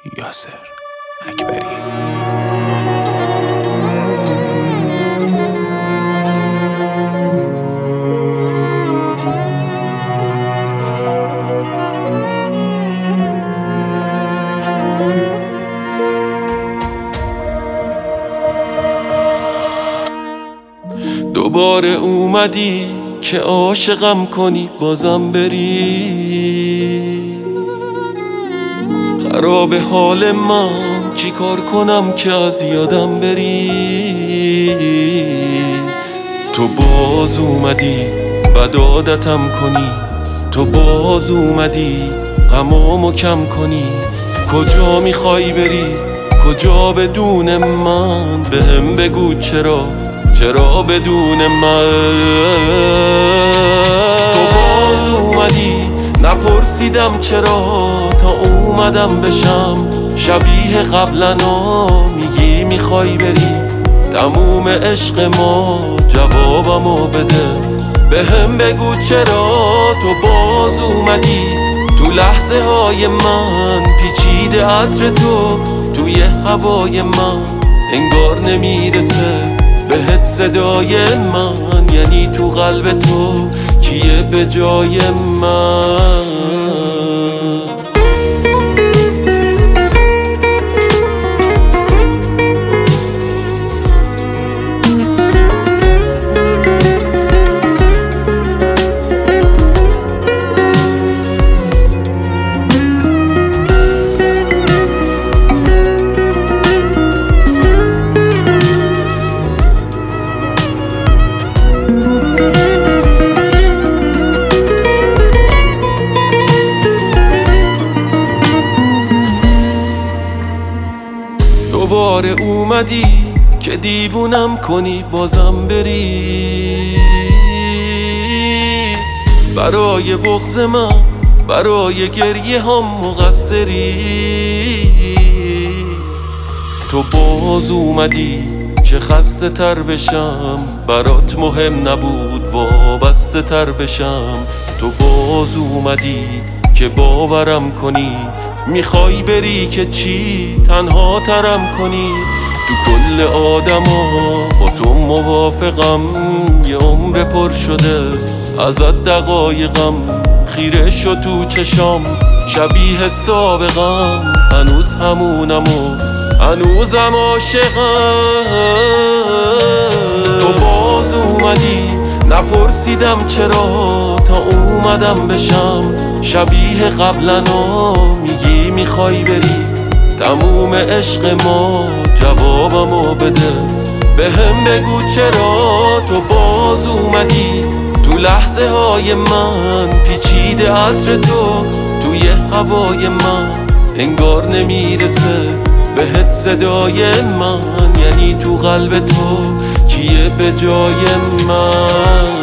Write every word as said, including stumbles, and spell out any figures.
یاسر اکبری. دوباره اومدی که عاشقم کنی بازم بری. خراب حال من چی کار کنم که از یادم بری. تو باز اومدی بد عادتم کنی، تو باز اومدی غمامو کم کنی. کجا میخوای بری؟ کجا بدون من؟ بهم بگو چرا چرا بدون من؟ تو باز اومدی نپرسیدم چرا، تا اومدم بشم شبیه قبلنا. میگی میخوای بری، تموم عشق ما جوابمو بده. بهم بگو چرا تو باز اومدی. تو لحظه های من پیچیده عطر تو توی هوای من، انگار نمیرسه بهت صدای من. یعنی تو قلب تو کیه به جای من؟ دوباره اومدی که دیوونم کنی بازم بری. برای بغض من برای گریه هم مقصری. تو باز اومدی که خسته تر بشم، برات مهم نبود وابسته تر بشم. تو باز اومدی که باورم کنی، میخوای بری که چی تنها ترم کنی. تو کل آدما با تو موافقم، یه عمر پر شده ازت دقایقم. خیره شو تو چشام شبیه سابقم، هنوز همونم و هنوزم عاشقم. تو باز اومدی نپرسیدم چرا، تا اومدم بشم شبیه قبلنا. میگی میخوای بری، تموم عشق ما جوابمو بده. بهم بگو چرا تو باز اومدی. تو لحظه های من پیچیده عطر تو توی هوای من، انگار نمیرسه بهت صدای من. یعنی تو قلب تو کیه به جای من؟